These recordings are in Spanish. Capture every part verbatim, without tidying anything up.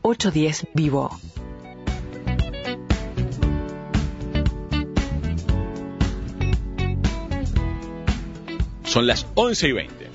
ochocientos diez Vivo. Son las once y veinte.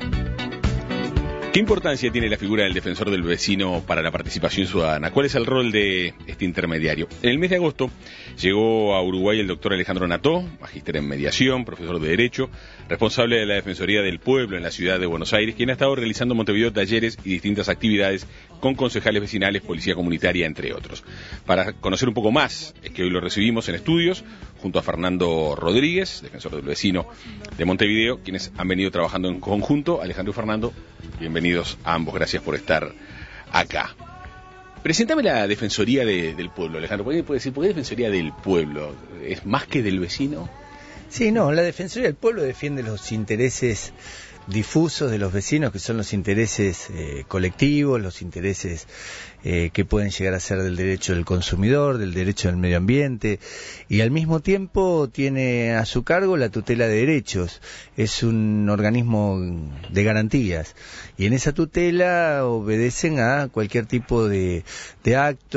¿Qué importancia tiene la figura del defensor del vecino para la participación ciudadana? ¿Cuál es el rol de este intermediario? En el mes de agosto llegó a Uruguay el doctor Alejandro Nató, magíster en mediación, profesor de Derecho, responsable de la Defensoría del Pueblo en la ciudad de Buenos Aires, quien ha estado realizando en Montevideo talleres y distintas actividades con concejales vecinales, policía comunitaria, entre otros. Para conocer un poco más, es que hoy lo recibimos en estudios, junto a Fernando Rodríguez, defensor del vecino de Montevideo, quienes han venido trabajando en conjunto. Alejandro y Fernando, bienvenidos a ambos, gracias por estar acá. Preséntame la Defensoría de, del Pueblo, Alejandro. ¿Por qué, puede decir, ¿por qué Defensoría del Pueblo? ¿Es más que del vecino? Sí, no, la Defensoría del Pueblo defiende los intereses difusos de los vecinos, que son los intereses eh, colectivos, los intereses eh, que pueden llegar a ser del derecho del consumidor, del derecho del medio ambiente, y al mismo tiempo tiene a su cargo la tutela de derechos. Es un organismo de garantías, y en esa tutela obedecen a cualquier tipo de, de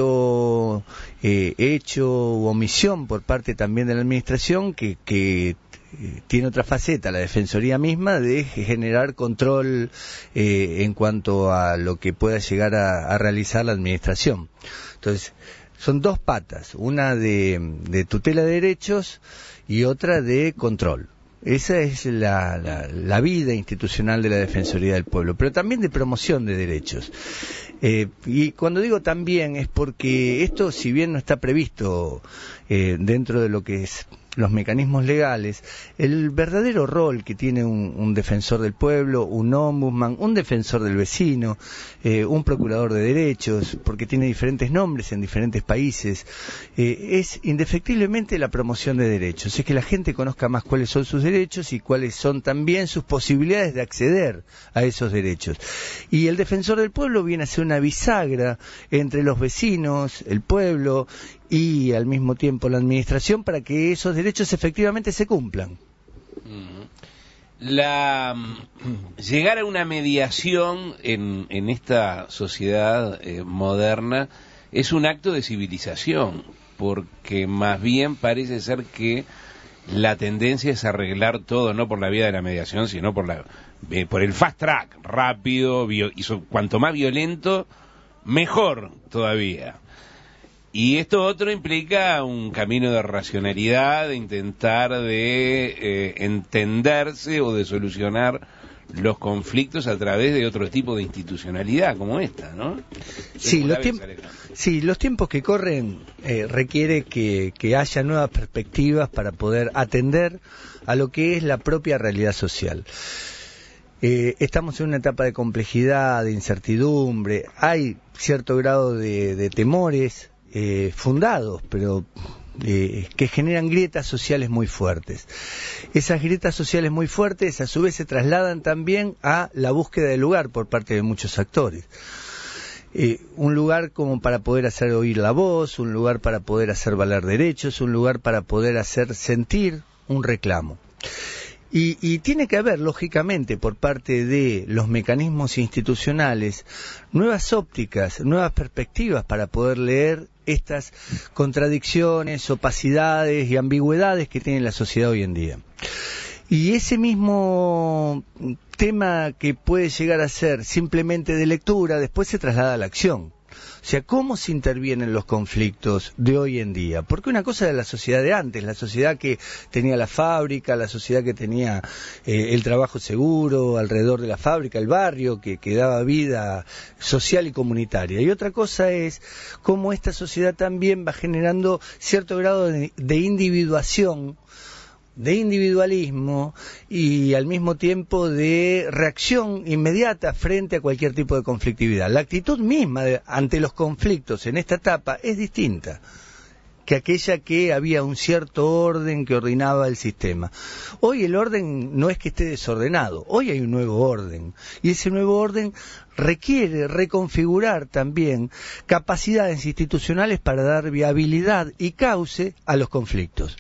acto, eh, hecho u omisión por parte también de la administración que, que tiene otra faceta, la Defensoría misma, de generar control eh, en cuanto a lo que pueda llegar a, a realizar la administración. Entonces, son dos patas, una de, de tutela de derechos y otra de control. Esa es la, la, la vida institucional de la Defensoría del Pueblo, pero también de promoción de derechos. Eh, y cuando digo también es porque esto, si bien no está previsto eh, dentro de lo que es los mecanismos legales, el verdadero rol que tiene un, un defensor del pueblo, un ombudsman, un defensor del vecino, eh, un procurador de derechos, porque tiene diferentes nombres en diferentes países, eh, es indefectiblemente la promoción de derechos, es que la gente conozca más cuáles son sus derechos y cuáles son también sus posibilidades de acceder a esos derechos. Y el defensor del pueblo viene a ser una bisagra entre los vecinos, el pueblo y al mismo tiempo la administración, para que esos derechos efectivamente se cumplan. La llegar a una mediación en, en esta sociedad eh, moderna es un acto de civilización, porque más bien parece ser que la tendencia es arreglar todo, no por la vía de la mediación, sino por la eh, por el fast track, rápido, bio, y so, cuanto más violento, mejor todavía. Y esto otro implica un camino de racionalidad, de intentar de eh, entenderse o de solucionar los conflictos a través de otro tipo de institucionalidad como esta, ¿no? Sí, los, tiemp sí los tiempos que corren eh, requiere que, que haya nuevas perspectivas para poder atender a lo que es la propia realidad social. Eh, estamos en una etapa de complejidad, de incertidumbre, hay cierto grado de, de temores, Eh, fundados, pero eh, que generan grietas sociales muy fuertes. Esas grietas sociales muy fuertes a su vez se trasladan también a la búsqueda de lugar por parte de muchos actores. Eh, un lugar como para poder hacer oír la voz, un lugar para poder hacer valer derechos, un lugar para poder hacer sentir un reclamo. Y, y tiene que haber, lógicamente, por parte de los mecanismos institucionales, nuevas ópticas, nuevas perspectivas para poder leer estas contradicciones, opacidades y ambigüedades que tiene la sociedad hoy en día. Y ese mismo tema que puede llegar a ser simplemente de lectura, después se traslada a la acción. O sea, ¿cómo se intervienen los conflictos de hoy en día? Porque una cosa era la sociedad de antes, la sociedad que tenía la fábrica, la sociedad que tenía eh, el trabajo seguro alrededor de la fábrica, el barrio que, que daba vida social y comunitaria. Y otra cosa es cómo esta sociedad también va generando cierto grado de, de individuación, de individualismo y al mismo tiempo de reacción inmediata frente a cualquier tipo de conflictividad. La actitud misma de, ante los conflictos en esta etapa es distinta que aquella que había un cierto orden que ordenaba el sistema. Hoy el orden no es que esté desordenado, hoy hay un nuevo orden, y ese nuevo orden requiere reconfigurar también capacidades institucionales para dar viabilidad y cauce a los conflictos.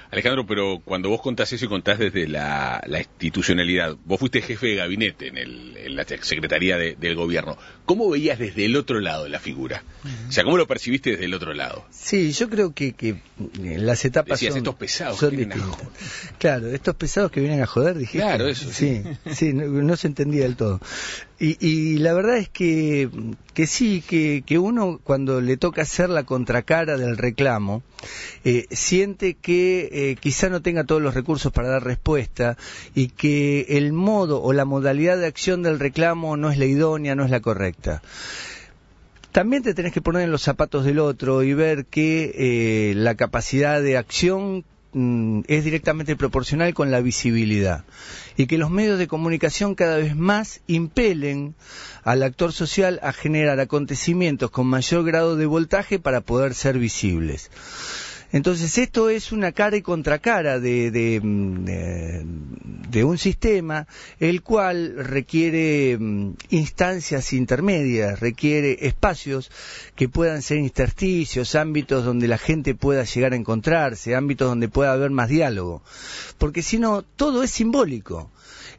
Alejandro, pero cuando vos contás eso y contás desde la, la institucionalidad, vos fuiste jefe de gabinete en, el, en la Secretaría de, del Gobierno. ¿Cómo veías desde el otro lado la figura? Uh-huh. O sea, ¿cómo lo percibiste desde el otro lado? Sí, yo creo que, que las etapas Decías, son, estos pesados son que vienen distintas. a joder. Claro, estos pesados que vienen a joder, dijiste. Claro, eso. Sí, sí, sí no, no se entendía del todo. Y, y la verdad es que, que sí, que, que uno cuando le toca hacer la contracara del reclamo, eh, siente que eh, quizá no tenga todos los recursos para dar respuesta y que el modo o la modalidad de acción del reclamo no es la idónea, no es la correcta. También te tenés que poner en los zapatos del otro y ver que eh, la capacidad de acción es directamente proporcional con la visibilidad y que los medios de comunicación cada vez más impelen al actor social a generar acontecimientos con mayor grado de voltaje para poder ser visibles. Entonces esto es una cara y contracara de, de, de, de un sistema el cual requiere instancias intermedias, requiere espacios que puedan ser intersticios, ámbitos donde la gente pueda llegar a encontrarse, ámbitos donde pueda haber más diálogo, porque si no todo es simbólico.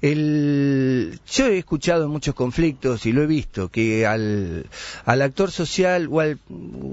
El, yo he escuchado en muchos conflictos y lo he visto que al, al actor social o al,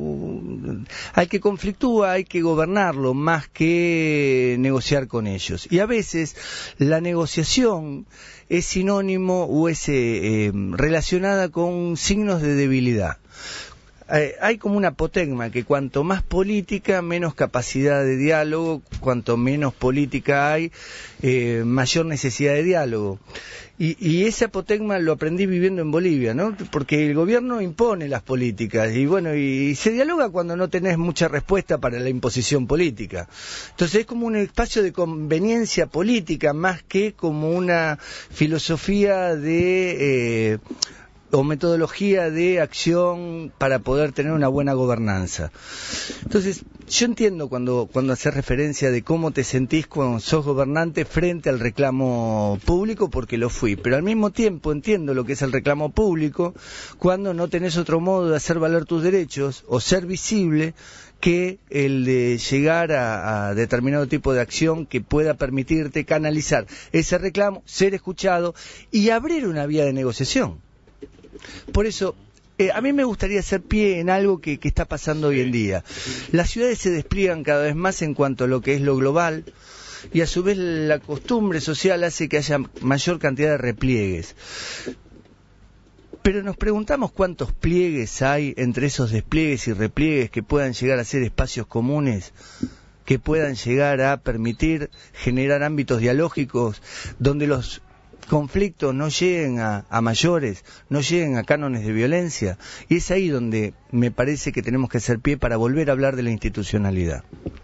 al que conflictúa hay que gobernarlo más que negociar con ellos, y a veces la negociación es sinónimo o es eh, eh, relacionada con signos de debilidad. Eh, hay como una apotegma que cuanto más política, menos capacidad de diálogo, cuanto menos política hay, eh, mayor necesidad de diálogo. Y, y ese apotegma lo aprendí viviendo en Bolivia, ¿no? Porque el gobierno impone las políticas y bueno, y, y se dialoga cuando no tenés mucha respuesta para la imposición política. Entonces es como un espacio de conveniencia política más que como una filosofía de... Eh, o metodología de acción para poder tener una buena gobernanza. Entonces, yo entiendo cuando, cuando haces referencia de cómo te sentís cuando sos gobernante frente al reclamo público, porque lo fui, pero al mismo tiempo entiendo lo que es el reclamo público cuando no tenés otro modo de hacer valer tus derechos o ser visible que el de llegar a, a determinado tipo de acción que pueda permitirte canalizar ese reclamo, ser escuchado y abrir una vía de negociación. Por eso, eh, a mí me gustaría hacer pie en algo que, que está pasando hoy en día. Las ciudades se despliegan cada vez más en cuanto a lo que es lo global y a su vez la costumbre social hace que haya mayor cantidad de repliegues. Pero nos preguntamos cuántos pliegues hay entre esos despliegues y repliegues que puedan llegar a ser espacios comunes, que puedan llegar a permitir generar ámbitos dialógicos donde los conflictos no lleguen a, a mayores, no lleguen a cánones de violencia, y es ahí donde me parece que tenemos que hacer pie para volver a hablar de la institucionalidad.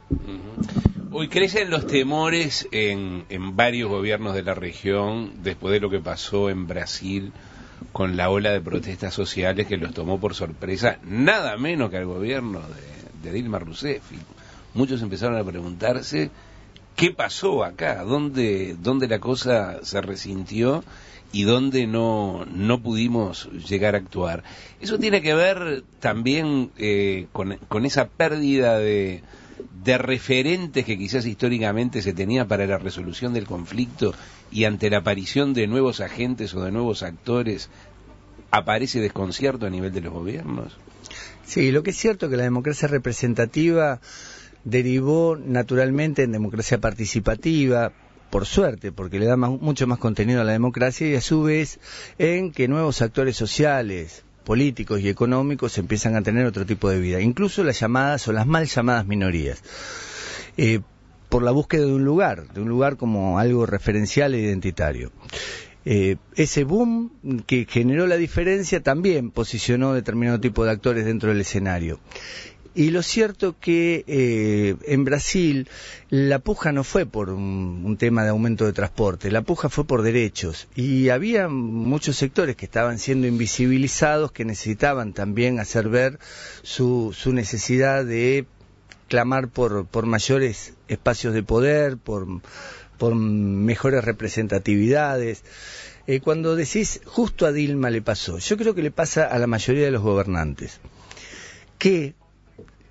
Uh-huh. Hoy crecen los temores en, en varios gobiernos de la región después de lo que pasó en Brasil con la ola de protestas sociales que los tomó por sorpresa, nada menos que al gobierno de, de Dilma Rousseff. Muchos empezaron a preguntarse ¿qué pasó acá? ¿Dónde, dónde la cosa se resintió y dónde no, no pudimos llegar a actuar? Eso tiene que ver también eh, con, con esa pérdida de, de referentes que quizás históricamente se tenía para la resolución del conflicto, y ante la aparición de nuevos agentes o de nuevos actores aparece desconcierto a nivel de los gobiernos. Sí, lo que es cierto es que la democracia representativa derivó naturalmente en democracia participativa, por suerte, porque le da más, mucho más contenido a la democracia, y a su vez en que nuevos actores sociales, políticos y económicos empiezan a tener otro tipo de vida, incluso las llamadas o las mal llamadas minorías, eh, por la búsqueda de un lugar, de un lugar como algo referencial e identitario. Eh, ese boom que generó la diferencia también posicionó determinado tipo de actores dentro del escenario. Y lo cierto que eh, en Brasil la puja no fue por un, un tema de aumento de transporte, la puja fue por derechos, y había muchos sectores que estaban siendo invisibilizados, que necesitaban también hacer ver su, su necesidad de clamar por, por mayores espacios de poder, por, por mejores representatividades. Eh, cuando decís justo a Dilma le pasó, yo creo que le pasa a la mayoría de los gobernantes, que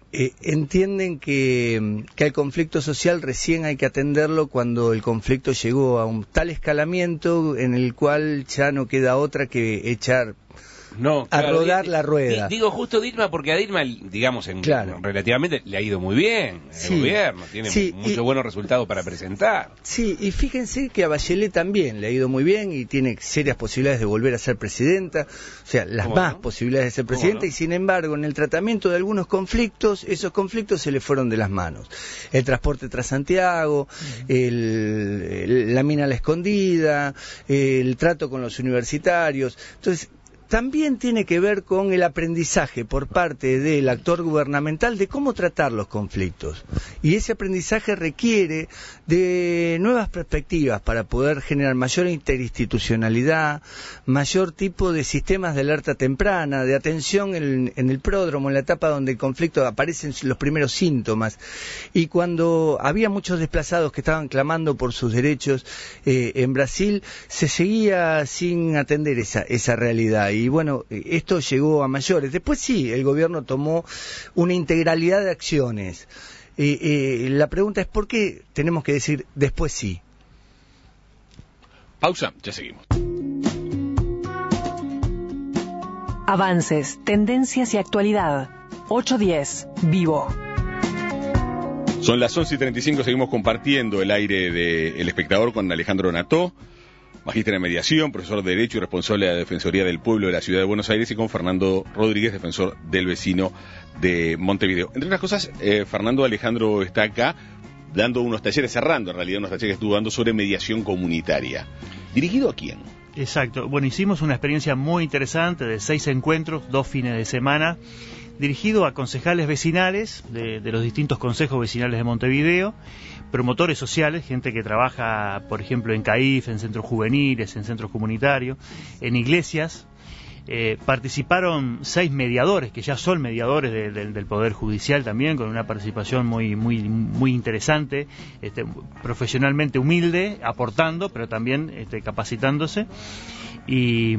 Eh, entienden que, que el conflicto social recién hay que atenderlo cuando el conflicto llegó a un tal escalamiento en el cual ya no queda otra que echar No, a claro, rodar di, la rueda. Di, digo justo Dilma porque a Dilma, digamos, en, claro. relativamente le ha ido muy bien sí, el gobierno, tiene sí, muchos y, buenos resultados para presentar. Sí, y fíjense que a Bachelet también le ha ido muy bien y tiene serias posibilidades de volver a ser presidenta, o sea, las más no? posibilidades de ser presidenta, no? y sin embargo, en el tratamiento de algunos conflictos, esos conflictos se le fueron de las manos. El transporte tras Santiago, uh-huh. el, el, la mina a la escondida, el trato con los universitarios, entonces también tiene que ver con el aprendizaje por parte del actor gubernamental de cómo tratar los conflictos. Y ese aprendizaje requiere de nuevas perspectivas para poder generar mayor interinstitucionalidad, mayor tipo de sistemas de alerta temprana, de atención en, en el pródromo, en la etapa donde el conflicto aparecen los primeros síntomas. Y cuando había muchos desplazados que estaban clamando por sus derechos eh, en Brasil, se seguía sin atender esa, esa realidad. Y bueno, esto llegó a mayores. Después sí, el gobierno tomó una integralidad de acciones. Eh, eh, la pregunta es ¿por qué tenemos que decir después sí? Pausa, ya seguimos. Avances, tendencias y actualidad. ocho diez, Vivo. Son las once y treinta y cinco, seguimos compartiendo el aire de El Espectador con Alejandro Nató, magíster en mediación, profesor de Derecho y responsable de la Defensoría del Pueblo de la Ciudad de Buenos Aires, y con Fernando Rodríguez, defensor del vecino de Montevideo. Entre otras cosas, eh, Fernando Alejandro está acá dando unos talleres, cerrando en realidad unos talleres que estuvo dando sobre mediación comunitaria. ¿Dirigido a quién? Exacto. Bueno, hicimos una experiencia muy interesante de seis encuentros, dos fines de semana, dirigido a concejales vecinales de, de los distintos consejos vecinales de Montevideo, promotores sociales, gente que trabaja, por ejemplo, en CAIF, en centros juveniles, en centros comunitarios, en iglesias. Eh, participaron seis mediadores, que ya son mediadores de, de, del Poder Judicial también, con una participación muy muy muy interesante, este, profesionalmente humilde, aportando, pero también este, capacitándose. Y,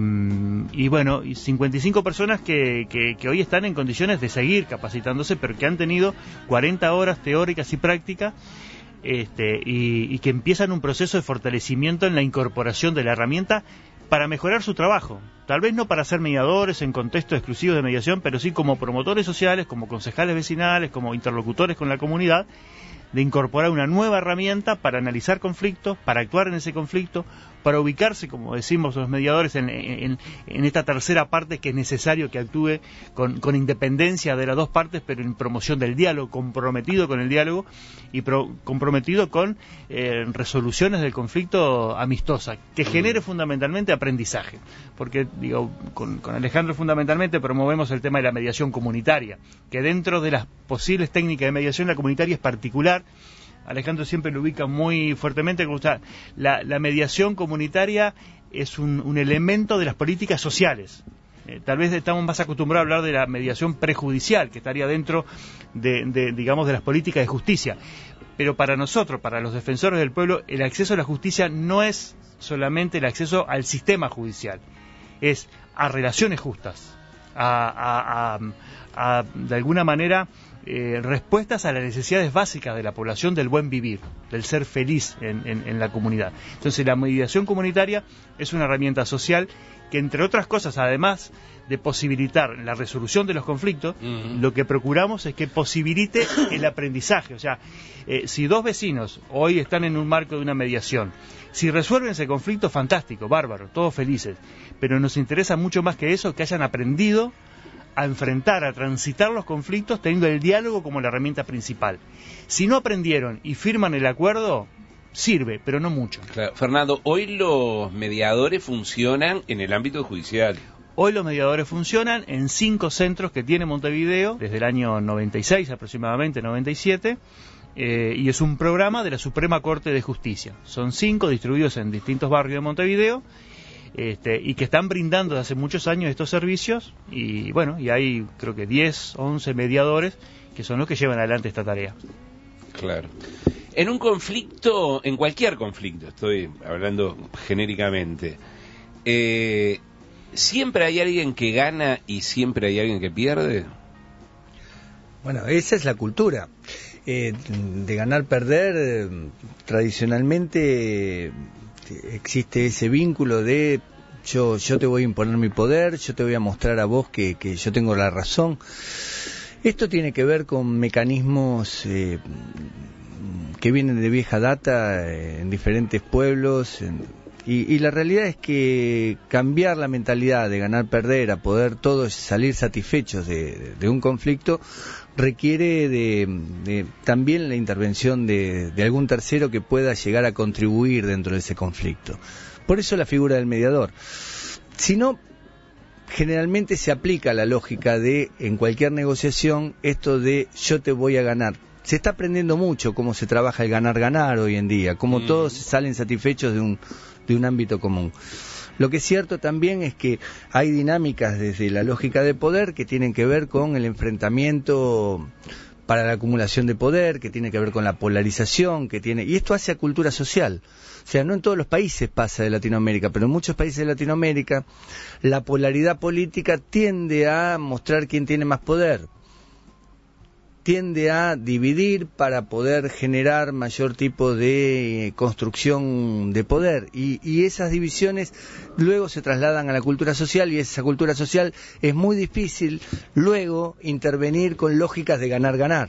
y bueno, y cincuenta y cinco personas que, que, que hoy están en condiciones de seguir capacitándose, pero que han tenido cuarenta horas teóricas y prácticas, este, y, y que empiezan un proceso de fortalecimiento en la incorporación de la herramienta para mejorar su trabajo. Tal vez no para ser mediadores en contextos exclusivos de mediación, pero sí como promotores sociales, como concejales vecinales, como interlocutores con la comunidad, de incorporar una nueva herramienta para analizar conflictos, para actuar en ese conflicto, para ubicarse, como decimos los mediadores, en, en, en esta tercera parte que es necesario que actúe con, con independencia de las dos partes, pero en promoción del diálogo, comprometido con el diálogo y pro, comprometido con eh, resoluciones del conflicto amistosa, que genere fundamentalmente aprendizaje. Porque, digo, con, con Alejandro fundamentalmente promovemos el tema de la mediación comunitaria, que dentro de las posibles técnicas de mediación, la comunitaria es particular. Alejandro siempre lo ubica muy fuertemente. La, la mediación comunitaria es un, un elemento de las políticas sociales. Eh, tal vez estamos más acostumbrados a hablar de la mediación prejudicial, que estaría dentro de, de, digamos, de las políticas de justicia. Pero para nosotros, para los defensores del pueblo, el acceso a la justicia no es solamente el acceso al sistema judicial, es a relaciones justas, a, a, a, a de alguna manera, Eh, respuestas a las necesidades básicas de la población, del buen vivir, del ser feliz en, en, en la comunidad. Entonces la mediación comunitaria es una herramienta social que, entre otras cosas, además de posibilitar la resolución de los conflictos, uh-huh. lo que procuramos es que posibilite el aprendizaje. O sea, eh, si dos vecinos hoy están en un marco de una mediación, si resuelven ese conflicto, fantástico, bárbaro, todos felices, pero nos interesa mucho más que eso, que hayan aprendido a enfrentar, a transitar los conflictos teniendo el diálogo como la herramienta principal. Si no aprendieron y firman el acuerdo, sirve, pero no mucho. Claro. Fernando, hoy los mediadores funcionan en el ámbito judicial. Hoy los mediadores funcionan en cinco centros que tiene Montevideo, desde el año noventa y seis aproximadamente, noventa y siete, eh, y es un programa de la Suprema Corte de Justicia. Son cinco distribuidos en distintos barrios de Montevideo, Este, y que están brindando desde hace muchos años estos servicios, y bueno, y hay creo que diez, once mediadores que son los que llevan adelante esta tarea. Claro. En un conflicto, en cualquier conflicto, estoy hablando genéricamente, eh, ¿siempre hay alguien que gana y siempre hay alguien que pierde? Bueno, esa es la cultura. Eh, de ganar, perder, eh, tradicionalmente eh, existe ese vínculo de yo, yo te voy a imponer mi poder, yo te voy a mostrar a vos que, que yo tengo la razón. Esto tiene que ver con mecanismos eh, que vienen de vieja data eh, en diferentes pueblos, en, y, y la realidad es que cambiar la mentalidad de ganar, perder, a poder todos salir satisfechos de, de un conflicto, requiere de, de también la intervención de, de algún tercero que pueda llegar a contribuir dentro de ese conflicto. Por eso la figura del mediador. Si no, generalmente se aplica la lógica de, en cualquier negociación, esto de yo te voy a ganar. Se está aprendiendo mucho cómo se trabaja el ganar-ganar hoy en día, cómo mm. todos salen satisfechos de un, de un ámbito común. Lo que es cierto también es que hay dinámicas desde la lógica de poder que tienen que ver con el enfrentamiento para la acumulación de poder, que tiene que ver con la polarización, que tiene, y esto hace a cultura social. O sea, no en todos los países pasa de Latinoamérica, pero en muchos países de Latinoamérica la polaridad política tiende a mostrar quién tiene más poder, tiende a dividir para poder generar mayor tipo de construcción de poder, y, y esas divisiones luego se trasladan a la cultura social, y esa cultura social es muy difícil luego intervenir con lógicas de ganar-ganar.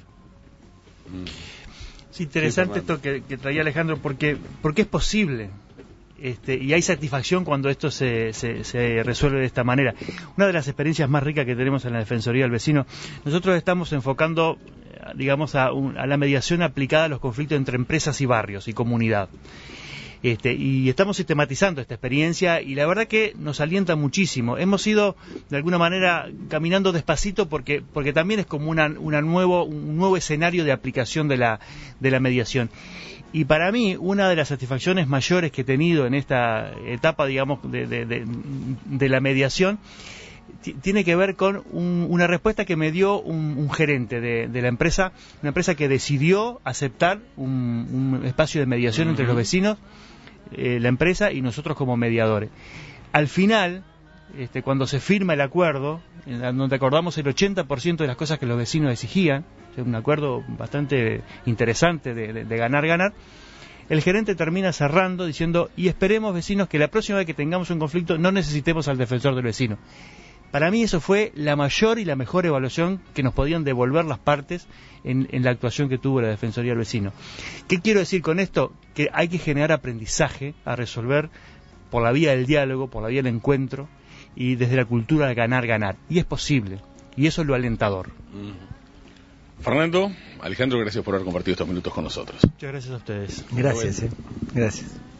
Es interesante esto que, que traía Alejandro, porque, porque es posible. Este, y hay satisfacción cuando esto se, se, se resuelve de esta manera. Una de las experiencias más ricas que tenemos en la Defensoría del Vecino, nosotros estamos enfocando, digamos, a, un, a la mediación aplicada a los conflictos entre empresas y barrios y comunidad. Este, y estamos sistematizando esta experiencia y la verdad que nos alienta muchísimo. Hemos ido de alguna manera caminando despacito porque porque también es como una, una nuevo, un nuevo escenario de aplicación de la, de la mediación. Y para mí, una de las satisfacciones mayores que he tenido en esta etapa, digamos, de, de, de, de la mediación, t- tiene que ver con un, una respuesta que me dio un, un gerente de, de la empresa, una empresa que decidió aceptar un, un espacio de mediación uh-huh. entre los vecinos, eh, la empresa y nosotros como mediadores. Al final, este, cuando se firma el acuerdo, en donde acordamos el ochenta por ciento de las cosas que los vecinos exigían, un acuerdo bastante interesante de, de, de ganar-ganar, el gerente termina cerrando diciendo, y esperemos, vecinos, que la próxima vez que tengamos un conflicto no necesitemos al defensor del vecino. Para mí eso fue la mayor y la mejor evaluación que nos podían devolver las partes en, en la actuación que tuvo la Defensoría del Vecino. ¿Qué quiero decir con esto? Que hay que generar aprendizaje a resolver por la vía del diálogo, por la vía del encuentro y desde la cultura de ganar-ganar. Y es posible. Y eso es lo alentador. Mm. Fernando, Alejandro, gracias por haber compartido estos minutos con nosotros. Muchas gracias a ustedes. Gracias, eh. Gracias.